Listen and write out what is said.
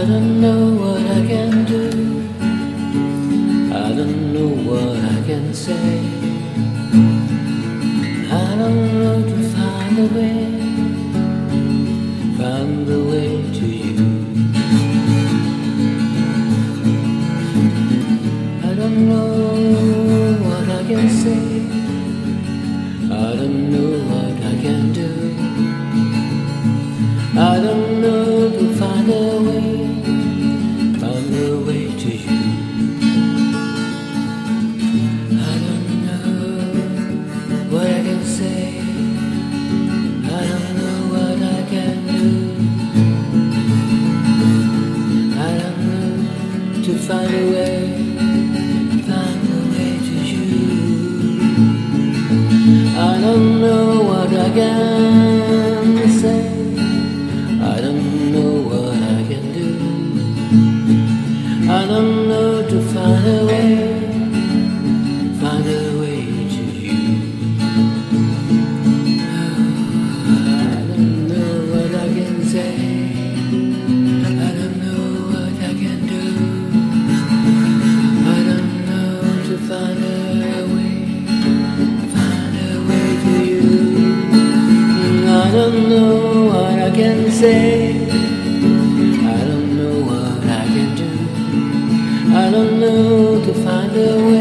I don't know what I can do. I don't know what I can say. I don't know to find a way to you. I don't know what I can say. I don't know what I can do. I don't know to find a way to you. I don't know what I can say. I don't know what I can do. I don't know to find a way to you. I don't know what I can say. I don't know what I can do. I don't know to find a way to you. I don't know what I can say. I don't know what I can do. I don't know to find a way to you. I don't know what I can say. I don't know what I can do. I don't know to find a way